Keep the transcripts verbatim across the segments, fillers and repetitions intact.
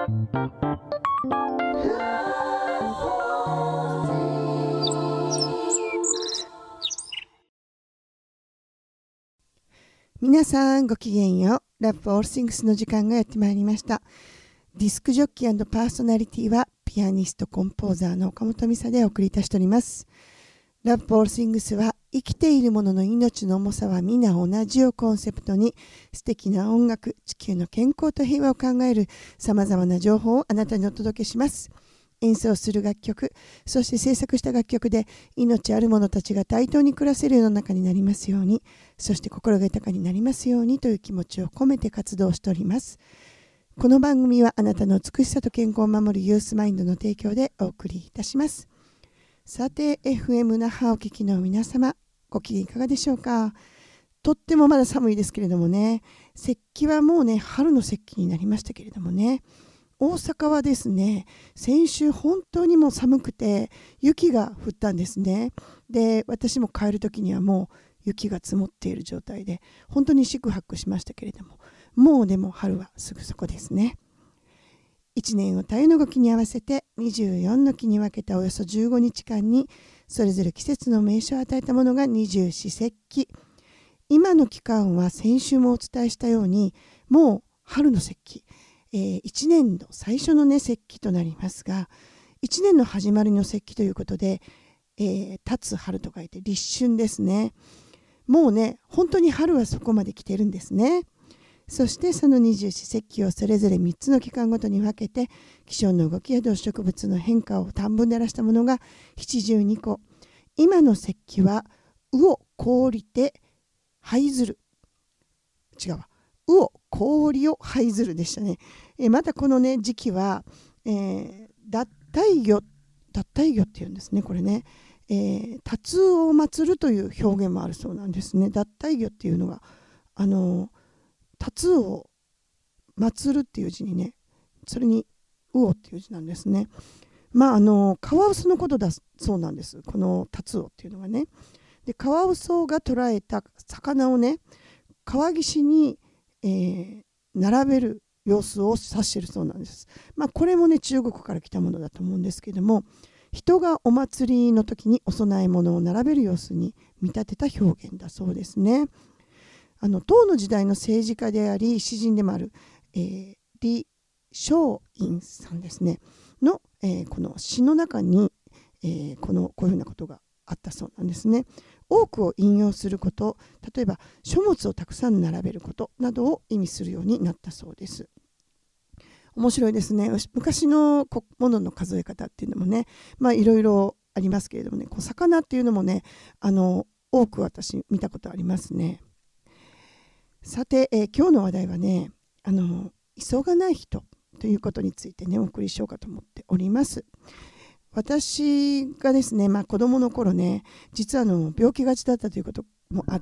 皆さんごきげんよう。ラブフォールシングスの時間がやってまいりました。ディスクジョッキー&パーソナリティはピアニストコンポーザーの岡本美沙でお送りいたしております。ラブフォールシングスは生きている者の命の重さは皆同じをコンセプトに、素敵な音楽、地球の健康と平和を考えるさまざまな情報をあなたにお届けします。演奏する楽曲、そして制作した楽曲で命ある者たちが対等に暮らせる世の中になりますように、そして心が豊かになりますようにという気持ちを込めて活動しております。この番組はあなたの美しさと健康を守るユースマインドの提供でお送りいたします。さて エフエム 那覇お聞きの皆様、ご機嫌いかがでしょうか。とってもまだ寒いですけれどもね、節気はもうね春の節気になりましたけれどもね、大阪はですね、先週本当にもう寒くて雪が降ったんですね。で、私も帰る時にはもう雪が積もっている状態で本当に四苦八苦しましたけれども、もうでも春はすぐそこですね。いちねんを太陽の動きに合わせてにじゅうよんの期に分けたおよそじゅうごにちかんにそれぞれ季節の名称を与えたものが二十四節気。今の期間は先週もお伝えしたようにもう春の節気、えー、いちねんの最初のね節気となりますが、いちねんの始まりの節気ということで、えー、立つ春と書いて立春ですね。もうね本当に春はそこまで来てるんですね。そしてその二十四節気をそれぞれみっつの期間ごとに分けて、気象の動きや動植物の変化を短文で表したものがななじゅうにこ。今の節気は雨を氷て這いずる、違うわ、雨を氷を這いずるでしたね。えまたこのね時期は、えー、脱退魚脱退魚っていうんですね。これね、えー、達を祀るという表現もあるそうなんですね。脱退魚っていうのがあの達を祀るっていう字にね、それに魚っていう字なんですね。まああのカワウソのことだそうなんです、この達をっていうのがね。でカワウソが捕らえた魚をね川岸に、えー、並べる様子を指しているそうなんです。まあこれもね中国から来たものだと思うんですけども、人がお祭りの時にお供え物を並べる様子に見立てた表現だそうですね。あの唐の時代の政治家であり詩人でもある、えー、李松陰さんですねの、えー、この詩の中に、えー、このこういうふうなことがあったそうなんですね。多くを引用すること、例えば書物をたくさん並べることなどを意味するようになったそうです。面白いですね。昔のものの数え方っていうのもね、まあいろいろありますけれどもね、こう魚っていうのもね、あの多く私見たことありますね。さて、えー、今日の話題はね、あの急がない人ということについてねお送りしようかと思っております。私がですね、まあ、子供の頃ね、実はあの病気がちだったということもあって、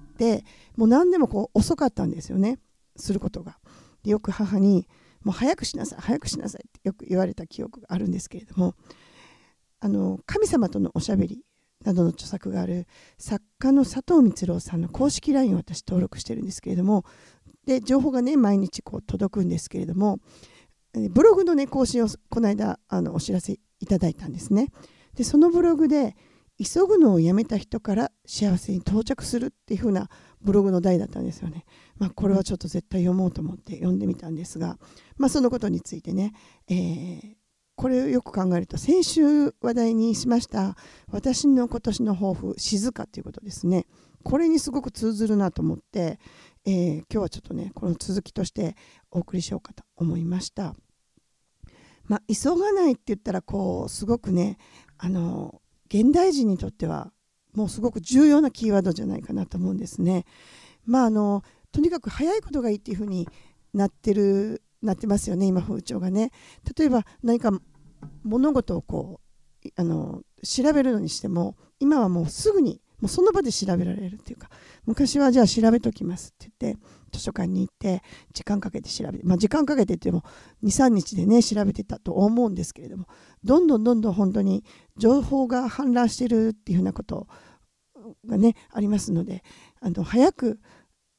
もう何でもこう遅かったんですよね、することが。でよく母にもう早くしなさい早くしなさいってよく言われた記憶があるんですけれども、あの神様とのおしゃべりなどの著作がある作家の佐藤光郎さんの公式 ライン を私登録してるんですけれども、で情報がね毎日こう届くんですけれども、ブログのね更新をこの間あのお知らせいただいたんですね。でそのブログで急ぐのをやめた人から幸せに到着するっていう風なブログの題だったんですよね。まあ、これはちょっと絶対読もうと思って読んでみたんですが、まあ、そのことについてね、えーこれをよく考えると、先週話題にしました私の今年の抱負、静かということですね。これにすごく通ずるなと思って、えー、今日はちょっとねこの続きとしてお送りしようかと思いました。まあ、急がないって言ったらこうすごくね、あの現代人にとってはもうすごく重要なキーワードじゃないかなと思うんですね。まああのとにかく早いことがいいっていうふうになってるなってますよね、今風潮がね。例えば何か物事をこうあの調べるのにしても、今はもうすぐにもうその場で調べられるっていうか、昔はじゃあ調べときますって言って図書館に行って時間かけて調べて、まあ時間かけてって言ってもにさんにちでね調べてたと思うんですけれども、どんどんどんどん本当に情報が氾濫してるっていうふうなことがねありますので、あの早く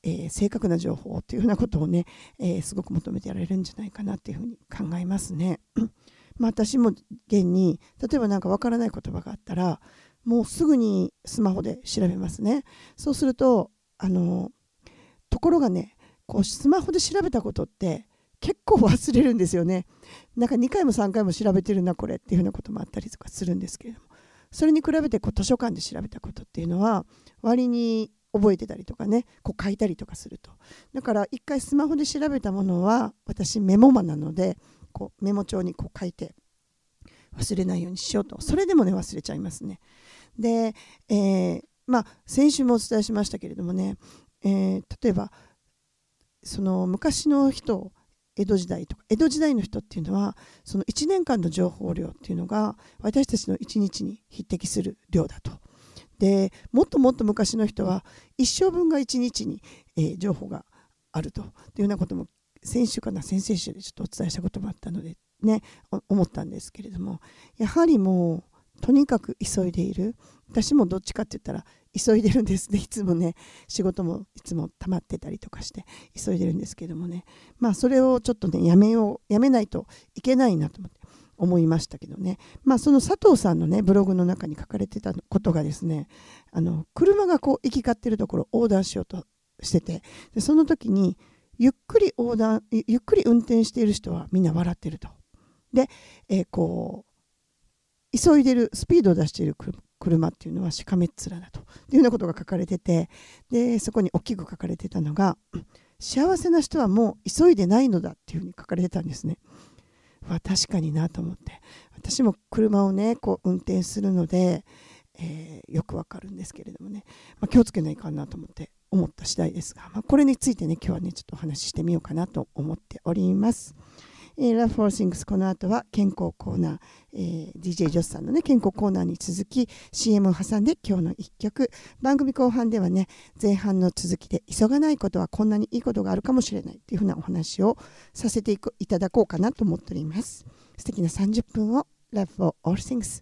えー、正確な情報というようなことをね、えー、すごく求めてやられるんじゃないかなというふうに考えますね。まあ私も現に例えば何かわからない言葉があったらもうすぐにスマホで調べますね。そうするとあのところがね、こうスマホで調べたことって結構忘れるんですよね。なんかにかいもさんかいも調べてるなこれっていうふうなこともあったりとかするんですけれども、それに比べてこう図書館で調べたことっていうのは割に覚えてたりとかね、こう書いたりとかすると。だから一回スマホで調べたものは私メモマなので、こうメモ帳にこう書いて忘れないようにしようと。それでもね忘れちゃいますね。で、えー、まあ先週もお伝えしましたけれどもね、えー、例えばその昔の人、江戸時代とか江戸時代の人っていうのはそのいちねんかんの情報量っていうのが私たちのいちにちに匹敵する量だと。でもっともっと昔の人は一生分がいちにちに、えー、情報があるというようなことも先週かな先々週でちょっとお伝えしたこともあったのでね思ったんですけれども、やはりもうとにかく急いでいる。私もどっちかって言ったら急いでるんですね。いつもね仕事もいつも溜まってたりとかして急いでるんですけどもね、まあそれをちょっとねやめようやめないといけないなと思って思いましたけどね。まあその佐藤さんのねブログの中に書かれてたことがですね、あの車がこう行き交ってるところを横断しようとしてて、でその時にゆっくり横断ゆっくり運転している人はみんな笑ってると。で、えー、こう急いでるスピードを出している車っていうのはしかめっ面だというようなことが書かれてて、でそこに大きく書かれてたのが幸せな人はもう急いでないのだっていうふうに書かれてたんですね。は確かになと思って、私も車をねこう運転するので、えー、よくわかるんですけれどもね、まあ、気をつけないかなと思って思った次第ですが、まあ、これについてね今日はねちょっとお話ししてみようかなと思っております。えー、Love for Things この後は健康コーナー、えー、ディージェー ジョスさんのね健康コーナーに続き シーエム を挟んで今日のいっきょく、番組後半ではね前半の続きで急がないことはこんなにいいことがあるかもしれないというふうなお話をさせていくいただこうかなと思っております。素敵なさんじゅっぷんを Love for All Things。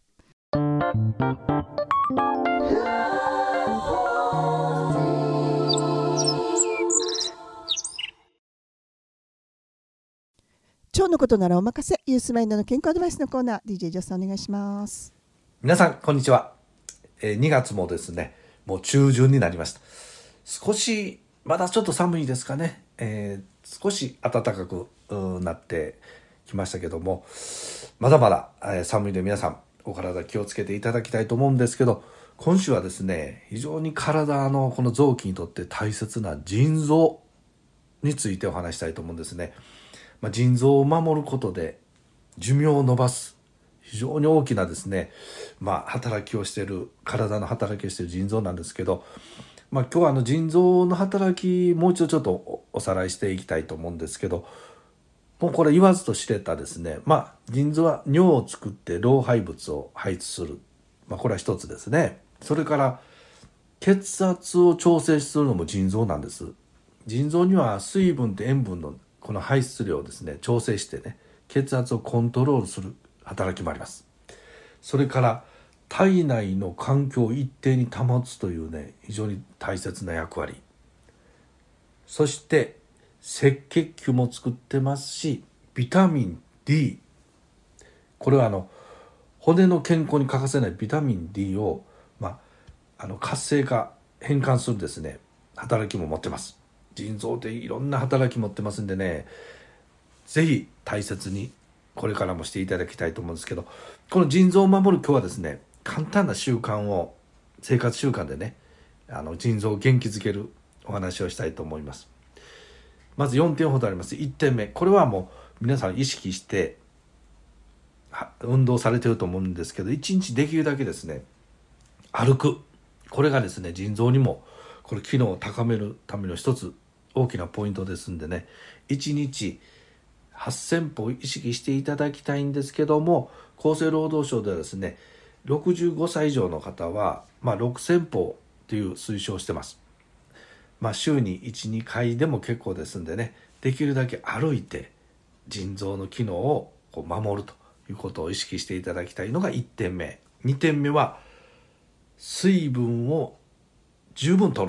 腸のことならお任せ、ユースマインドの健康アドバイスのコーナー、 ディージェー ジョスさんお願いします。 皆さんこんにちは。えー、にがつもですねもう中旬になりました。少しまだちょっと寒いですかね、えー、少し暖かくなってきましたけども、まだまだ、えー、寒いので皆さんお体気をつけていただきたいと思うんですけど、今週はですね非常に体のこの臓器にとって大切な腎臓についてお話したいと思うんですね。まあ、腎臓を守ることで寿命を延ばす非常に大きなですね、まあ、働きをしている体の働きをしている腎臓なんですけど、まあ、今日はあの腎臓の働きもう一度ちょっとおさらいしていきたいと思うんですけど、もうこれ言わずと知れたですね、まあ、腎臓は尿を作って老廃物を排出する、まあ、これは一つですね。それから血圧を調整するのも腎臓なんです。腎臓には水分と塩分のこの排出量をですね調整してね血圧をコントロールする働きもあります。それから体内の環境を一定に保つというね非常に大切な役割、そして赤血球も作ってますし、ビタミン D、 これはあの骨の健康に欠かせないビタミン D を、まあ、あの活性化変換するですね働きも持ってます。腎臓っていろんな働き持ってますんでね、ぜひ大切にこれからもしていただきたいと思うんですけど、この腎臓を守る今日はですね簡単な習慣を生活習慣でねあの腎臓を元気づけるお話をしたいと思います。まずよんてんほどあります。いってんめ、これはもう皆さん意識して運動されてると思うんですけど、いちにちできるだけですね歩く、これがですね腎臓にもこれ機能を高めるための一つ大きなポイントですんでね、いちにちはっせんぽを意識していただきたいんですけども、厚生労働省ではですねろくじゅうごさい以上の方は、まあ、ろくせんぽという推奨をしてます。まあ、週に いち,に 回でも結構ですんでね、できるだけ歩いて腎臓の機能をこう守るということを意識していただきたいのがいってんめ。にてんめは水分を十分取ると。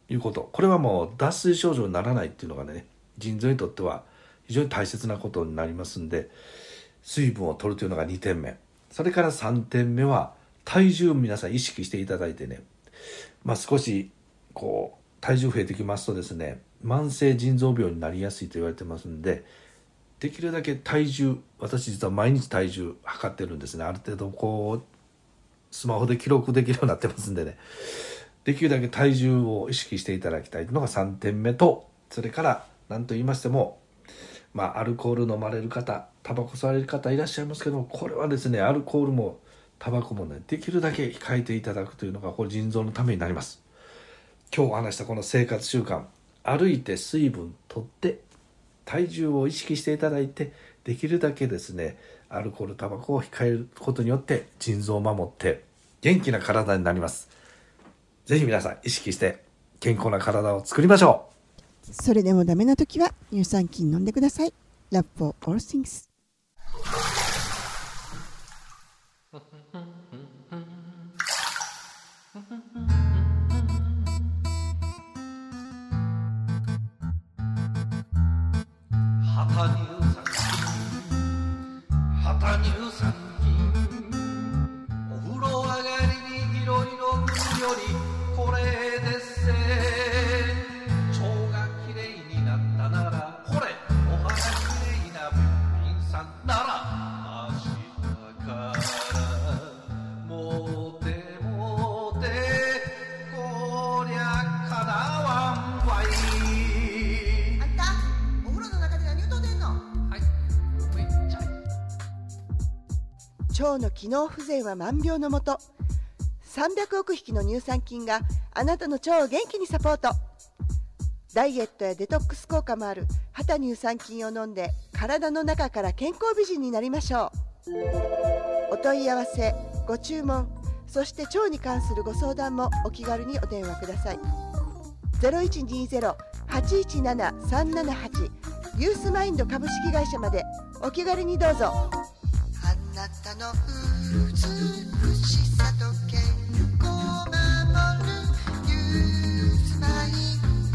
いうこと、これはもう脱水症状にならないっていうのがね、腎臓にとっては非常に大切なことになりますんで、水分を取るというのがにてんめ。それからさんてんめは体重を皆さん意識していただいてね、まあ、少しこう体重増えてきますとですね、慢性腎臓病になりやすいと言われてますんで、できるだけ体重、私実は毎日体重測ってるんですね。ある程度こうスマホで記録できるようになってますんでね、できるだけ体重を意識していただきたいというのがさんてんめと、それから何と言いましても、まあ、アルコール飲まれる方、タバコ吸われる方いらっしゃいますけど、これはですね、アルコールもタバコもね、できるだけ控えていただくというのがこれ腎臓のためになります。今日お話したこの生活習慣、歩いて水分取って体重を意識していただいて、できるだけですね、アルコールタバコを控えることによって腎臓を守って元気な体になります。ぜひ皆さん意識して健康な体を作りましょう。それでもダメな時は乳酸菌飲んでください。 Love for all things。 旗乳酸菌、旗乳酸菌、お風呂上がりにいろいろ塗るよりこれでっせ。腸がきれいになったならこれ、お肌きれいなべっぴんさんなら明日からもてもて、こりゃかなわんわい。 あんたお風呂の中で何歌うてんの？ はい、めっちゃ腸の機能不全は万病のもと。さんびゃくおくひきの乳酸菌があなたの腸を元気にサポート。ダイエットやデトックス効果もある旗乳酸菌を飲んで、体の中から健康美人になりましょう。お問い合わせ、ご注文、そして腸に関するご相談もお気軽にお電話ください。 ゼロいちにゼロ はちいちなな さんななはち ユースマインド株式会社までお気軽にどうぞ。あなたの美しさと健康を守るユースマイン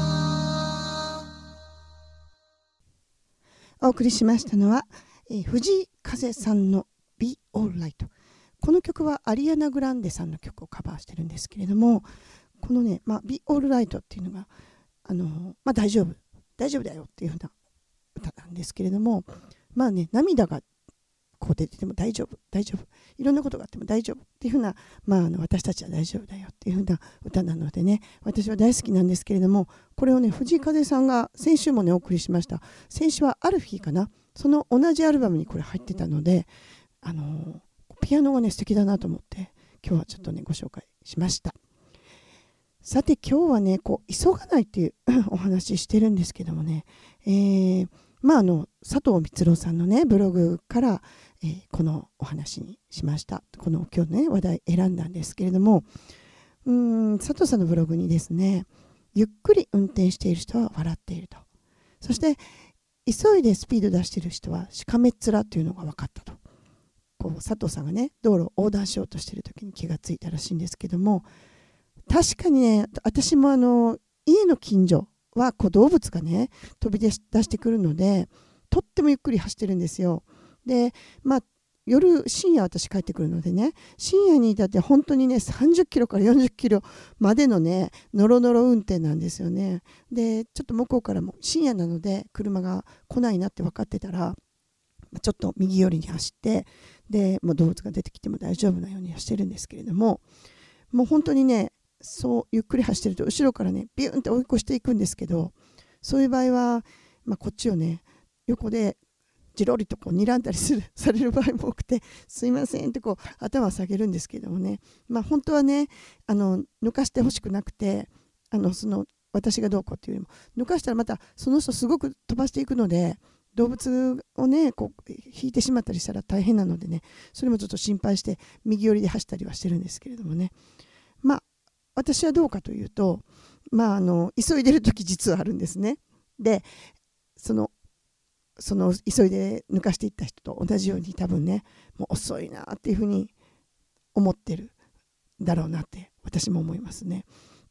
ド。お送りしましたのは、えー、藤井風さんの Be Alright。 この曲はアリアナ・グランデさんの曲をカバーしてるんですけれども、このね、まあ、Be Alright っていうのがあの、まあ、大丈夫大丈夫だよっていうような歌なんですけれども、まあね、涙がこう出てても大丈夫大丈夫、いろんなことがあっても大丈夫っていうふうな、まあ、あの私たちは大丈夫だよっていうふうな歌なのでね、私は大好きなんですけれども、これをね、藤井風さんが先週もねお送りしました。先週はアルフィーかな、その同じアルバムにこれ入ってたので、あのピアノがね素敵だなと思って今日はちょっとねご紹介しました。さて今日はね、こう急がないっていうお話してるんですけどもね、えー、まああの佐藤光郎さんのねブログから、えー、このお話にしました。この今日ね話題選んだんですけれども、うーん佐藤さんのブログにですね、ゆっくり運転している人は笑っていると、そして急いでスピード出している人はしかめっ面というのが分かったと、こう佐藤さんがね道路を横断しようとしている時に気がついたらしいんですけども、確かにね、私もあの家の近所はこう動物がね飛び出し出してくるので、とってもゆっくり走ってるんですよ。で、まあ夜深夜私帰ってくるのでね、深夜に至って本当にねさんじゅっキロからよんじゅっキロまでのねノロノロ運転なんですよね。で、ちょっと向こうからも深夜なので車が来ないなって分かってたら、ちょっと右寄りに走って、で、まあ、動物が出てきても大丈夫なようにはしてるんですけれども、もう本当にね、そうゆっくり走ってると後ろからねビューンって追い越していくんですけど、そういう場合は、まあ、こっちをね横でじろりとこう睨んだりするされる場合も多くて、すいませんってこう頭を下げるんですけどもね、まあ、本当はねあの抜かしてほしくなくて、あのその私がどうこうっていうよりも、抜かしたらまたその人すごく飛ばしていくので、動物をねこう引いてしまったりしたら大変なのでね、それもちょっと心配して右寄りで走ったりはしてるんですけれどもね、まあ私はどうかというと、まあ、あの急いでる時実はあるんですね。で、そのその急いで抜かしていった人と同じように多分ね、もう遅いなっていうふうに思ってるだろうなって私も思いますね。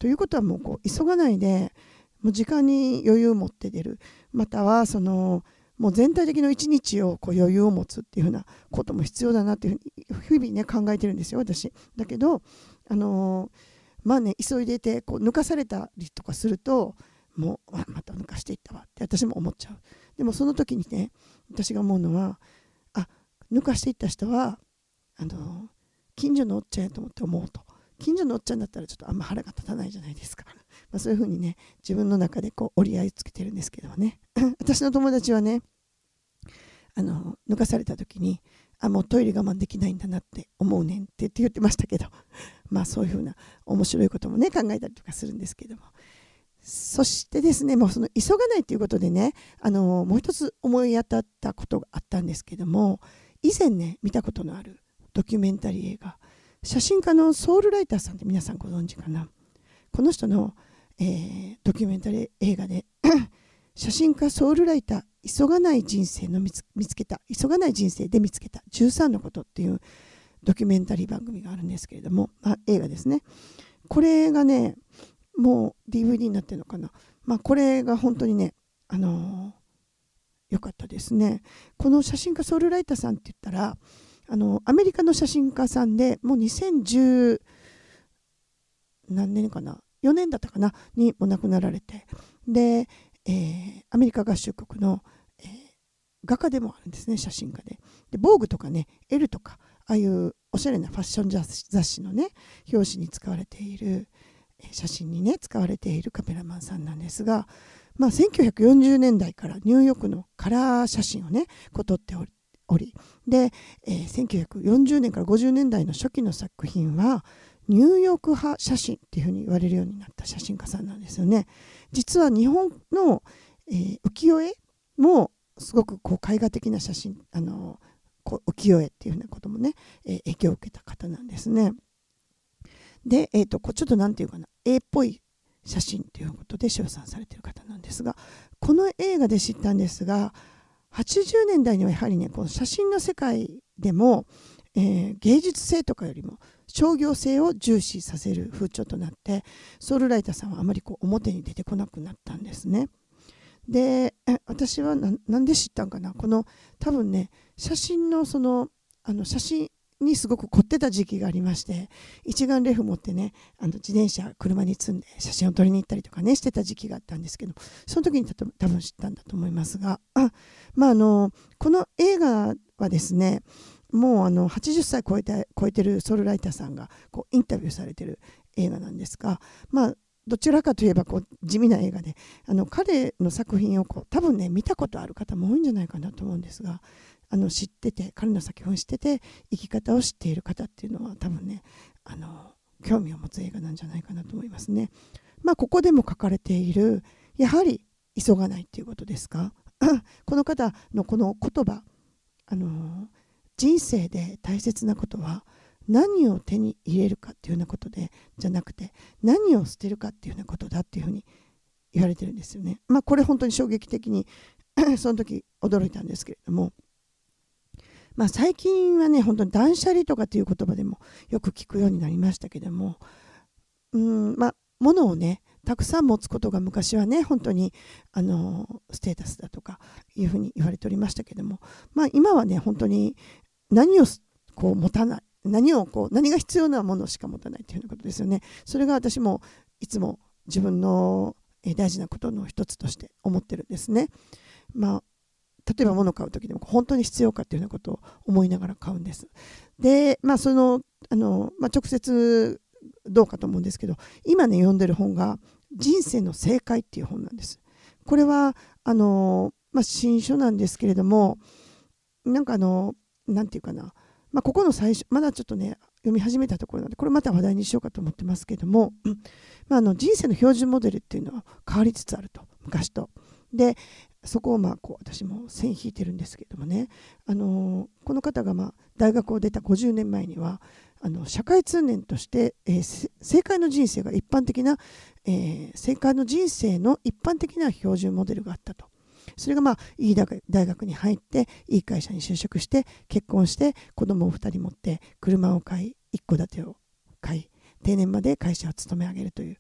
ということはもうこう急がないでもう時間に余裕を持って出る、またはそのもう全体的な一日をこう余裕を持つっていうふうなことも必要だなっていうふうに日々ね考えてるんですよ私。だけどあのー、まあね急いでてこう抜かされたりとかするともうまた抜かしていったわって私も思っちゃう。でもその時にね私が思うのはあ抜かしていった人はあのー、近所のおっちゃんやと思って思うと。近所のおっちゃんだったらちょっとあんま腹が立たないじゃないですか。まあ、そういうふうにね自分の中でこう折り合いつけてるんですけどね私の友達はねあの抜かされた時にあもうトイレ我慢できないんだなって思うねんって言って言ってましたけどまあそういうふうな面白いこともね考えたりとかするんですけども、そしてですねもうその急がないということでねあのもう一つ思い当たったことがあったんですけども、以前ね見たことのあるドキュメンタリー映画、写真家のソウルライターさんって皆さんご存知かな。この人の、えー、ドキュメンタリー映画で写真家ソウルライター急がない人生の見つ、見つけた急がない人生で見つけたじゅうさんのことっていうドキュメンタリー番組があるんですけれども、あ映画ですね。これがねもう ディーブイディー になってるのかな、まあ、これが本当にねあのー、よかったですね。この写真家ソウルライターさんって言ったらあのアメリカの写真家さんでもうにせんじゅう何年かなよねんだったかなにお亡くなられて、で、えー、アメリカ合衆国の、えー、画家でもあるんですね、写真家で。でボーグとかねエルとかああいうおしゃれなファッション雑誌のね表紙に使われている写真にね使われているカメラマンさんなんですが、まあ、せんきゅうひゃくよんじゅうねんだいからニューヨークのカラー写真をねこう撮っておりおりで、えー、せんきゅうひゃくよんじゅうねんからごじゅうねんだいの初期の作品はニューヨーク派写真っていうふうに言われるようになった写真家さんなんですよね。実は日本の、えー、浮世絵もすごくこう絵画的な写真あのこう浮世絵っていうふうなこともね、えー、影響を受けた方なんですね。で、えー、とこうちょっとなんていうかな絵っぽい写真ということで称賛されている方なんですが、この映画で知ったんですがはちじゅうねんだいにはやはりねこの写真の世界でも、えー、芸術性とかよりも商業性を重視させる風潮となってソウルライターさんはあまりこう表に出てこなくなったんですね。で私はななんで知ったんかな、この多分ね写真のそのあの写真にすごく凝ってた時期がありまして、一眼レフ持ってねあの自転車車に積んで写真を撮りに行ったりとかねしてた時期があったんですけど、その時に多分知ったんだと思いますが、あ、まあ、あのこの映画はですねもうあのはちじゅっさい超えて超えてるソウルライターさんがこうインタビューされてる映画なんですが、まあどちらかといえばこう地味な映画で、あの彼の作品をこう多分ね見たことある方も多いんじゃないかなと思うんですが、あの知ってて彼の作品を知ってて生き方を知っている方っていうのは多分ねあの興味を持つ映画なんじゃないかなと思いますね。まあここでも書かれているやはり急がないっていうことですかこの方のこの言葉、あの人生で大切なことは何を手に入れるかっていうようなことでじゃなくて何を捨てるかっていうようなことだっていうふうに言われてるんですよね。まあこれ本当に衝撃的にその時驚いたんですけれども、まあ最近はね本当に断捨離とかっていう言葉でもよく聞くようになりましたけども、うんまあ物をねたくさん持つことが昔はね本当にあのステータスだとかいうふうに言われておりましたけども、まあ今はね本当に何をこう持たない、何をこう何が必要なものしか持たないというようなことですよね。それが私もいつも自分の大事なことの一つとして思ってるんですね。まあ例えば物を買う時でも本当に必要かというようなことを思いながら買うんです。で、まあそのあの、まあ、直接どうかと思うんですけど、今ね読んでる本が人生の正解っていう本なんです。これはあの、まあ、新書なんですけれども、なんかあのなんていうかな、まあ、ここの最初まだちょっとね読み始めたところなのでこれまた話題にしようかと思ってますけども、まあ、あの人生の標準モデルっていうのは変わりつつあると、昔と。でそこをまあこう私も線引いてるんですけどもね、あのこの方がまあ大学を出たごじゅうねんまえにはあの社会通念として、えー、正解の人生が一般的な、えー、正解の人生の一般的な標準モデルがあったと。それがまあいい大学に入っていい会社に就職して結婚して子供をふたり持って車を買い一戸建てを買い定年まで会社を勤め上げるという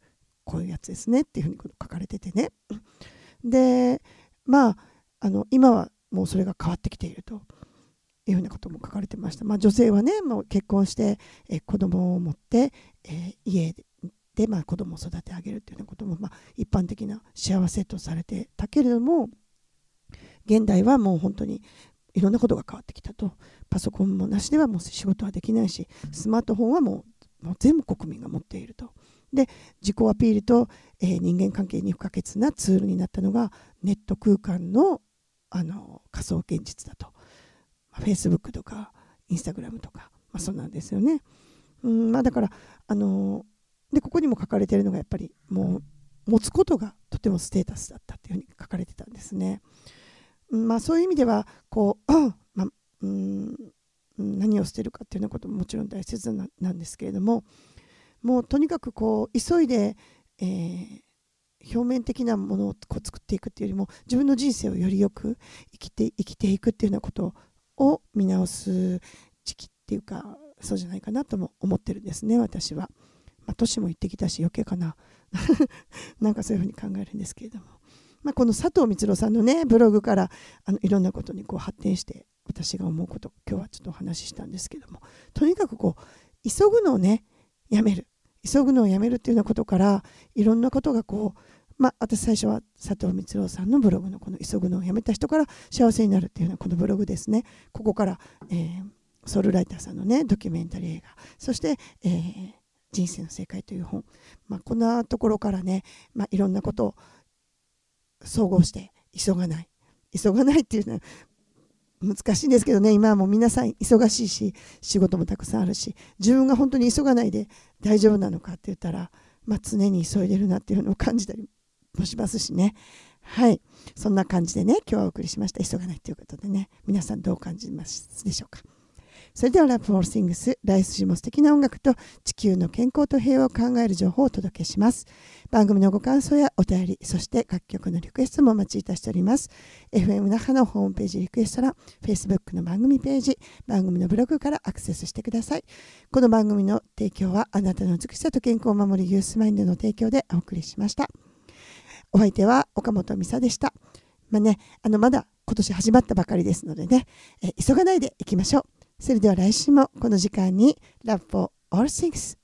こういうやつですねっていうふうに書かれててね。でまああの今はもうそれが変わってきているというふうなことも書かれてました。まあ、女性はねもう結婚して、えー、子供を持って、えー、家でで、まあ、子供を育て上げるというようなことも、まあ、一般的な幸せとされてたけれども、現代はもう本当にいろんなことが変わってきたと。パソコンもなしではもう仕事はできないし、スマートフォンはもう、もう全部国民が持っていると。で自己アピールと、えー、人間関係に不可欠なツールになったのがネット空間の、あの仮想現実だと。フェイスブックとかインスタグラムとか、まあ、そうなんですよね。うんまあ、だからあのでここにも書かれているのがやっぱりもう持つことがとてもステータスだったというふうに書かれてたんですね。うんまあ、そういう意味ではこう、まあ、うん何を捨てるかっていうようなことももちろん大切な、なんですけれども、もうとにかくこう急いで、えー、表面的なものをこう作っていくっていうよりも自分の人生をよりよく生きて生きていくっていうようなことを見直す時期っていうかそうじゃないかなとも思ってるんですね、私は。まあ、年も行ってきたし余計かななんかそういうふうに考えるんですけれども、まあ、この佐藤光郎さんのねブログからあのいろんなことにこう発展して私が思うことを今日はちょっとお話ししたんですけども、とにかくこう急ぐのをねやめる急ぐのをやめるっていうようなことからいろんなことがこう、まあ、私最初は佐藤光郎さんのブログのこの急ぐのをやめた人から幸せになるっていうようなこのブログですね。ここから、えー、ソウルライターさんのねドキュメンタリー映画、そして、えー、人生の正解という本、まあ、こんなところからね、まあ、いろんなことを総合して急がない急がないっていうのは難しいんですけどね、今はもう皆さん忙しいし仕事もたくさんあるし、自分が本当に急がないで大丈夫なのかって言ったら、まあ、常に急いでるなっていうのを感じたりもしますしね。はい、そんな感じでね今日はお送りしました。急がないということでね、皆さんどう感じますでしょうか。それでは Love for Things、 来週も素敵な音楽と地球の健康と平和を考える情報をお届けします。番組のご感想やお便り、そして楽曲のリクエストもお待ちいたしております。 エフエム 那覇のホームページリクエスト欄、 Facebook の番組ページ、番組のブログからアクセスしてください。この番組の提供はあなたの美しさと健康を守るユースマインドの提供でお送りしました。お相手は岡本美沙でした。まあね、あのまだ今年始まったばかりですのでね、え急がないでいきましょう。それでは来週もこの時間に Love for All Things